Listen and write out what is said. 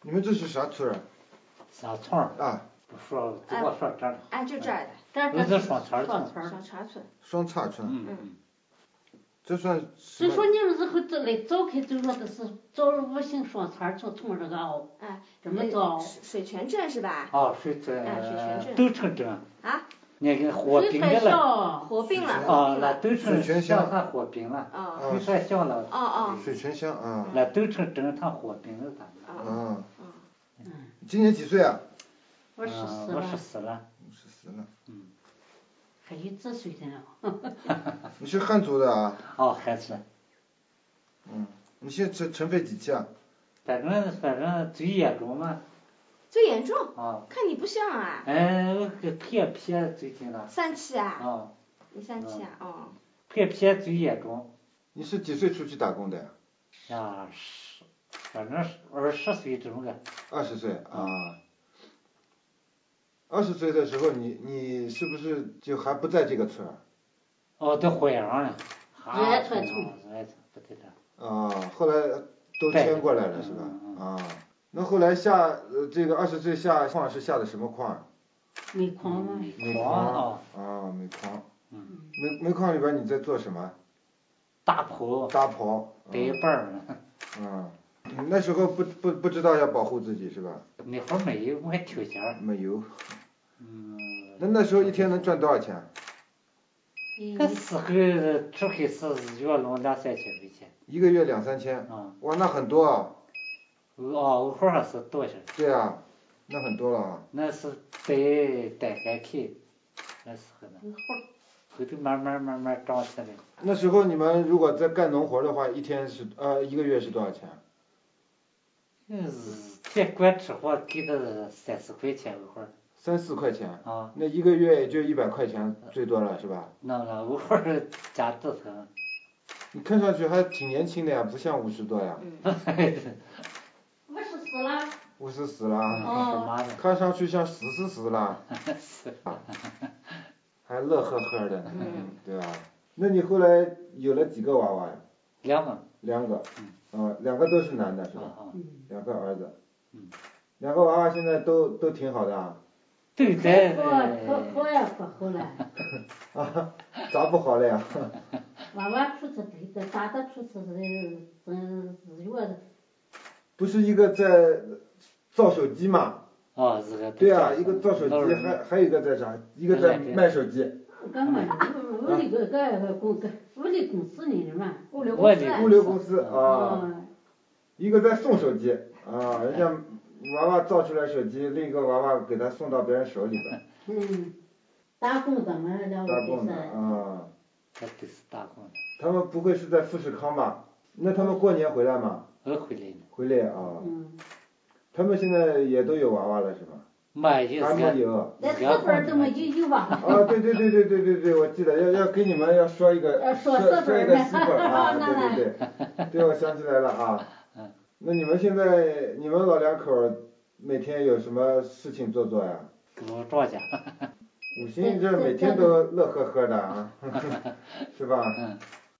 你们这是啥村啊？ 小村啊。 不说，我说这儿。 就这儿的。 这是双叉村。 双叉村。 双叉村。这算。 所以说你们是这来早开就说的是早五行双叉村从这个这么早。 水泉镇是吧？ 水泉。 水泉镇。 都城镇。 啊。 那个合并了。 合并了。 那都城乡它合并了。水泉乡了。 水泉乡那都城镇它合并了咱。 今年几岁啊？ 我14了。 14了。 还有几岁的呢？ 你是汉族的啊？ 汉族。 你现在尘肺几期啊？ 反正最严重嘛。 最严重？看你不像啊。 我肺最近了。 3期啊？你3期啊？ 肺最严重。 你是几岁出去打工的呀？ 反正20岁这么个。 20岁啊。20岁的时候，你是不是就还不在这个村？ 在惠阳了。 热村村。 不在这。 后来都迁过来了是吧？那后来下这个20岁下矿是下的什么矿？ 煤矿吗？ 煤矿。煤矿。煤矿里边你在做什么？ 打刨。背板儿。 那时候不知道要保护自己是吧？ 那会儿没有，我还挑钱。 没有。那时候一天能赚多少钱？ 那时候出去是月弄2-3千块钱。 一个月2-3千。哇，那很多啊。 偶尔还是多些。 对啊，那很多了啊。 那是带还开，那时候呢。后头慢慢涨起来。 那时候你们如果在干农活的话，一个月是多少钱？ 在管吃活给的30块钱一会儿。 3-4块钱。那一个月也就100块钱最多了是吧？ 那一会儿加折腾。 你看上去还挺年轻的呀，不像50多呀。 54了。 54了。看上去像44了。还乐呵呵的。对吧？那你后来有了几个娃娃呀 ？2个。 2个。2个都是男的是吧？2个儿子。2个娃娃现在都挺好的啊。 对的。 好呀，可好了。 咋不好了呀？ 娃娃出去对的，大的出去是月的。 不是一个在造手机嘛？对啊，一个造手机，还有一个在啥？一个在卖手机。 物流公司呢嘛。 物流公司。 一个在送手机人家娃娃造出来手机，另一个娃娃给他送到别人手里边。 打工的嘛， 打工的他都是打工的。 他们不会是在富士康吧？那他们过年回来吗？回来啊。他们现在也都有娃娃了是吧？还没有。 在4辈都没有娃娃。对，我记得要给你们要说一个媳妇对，我想起来了啊。那你们现在你们老2口每天有什么事情做呀？ 搞庄稼。 5行这每天都乐呵呵的啊，是吧？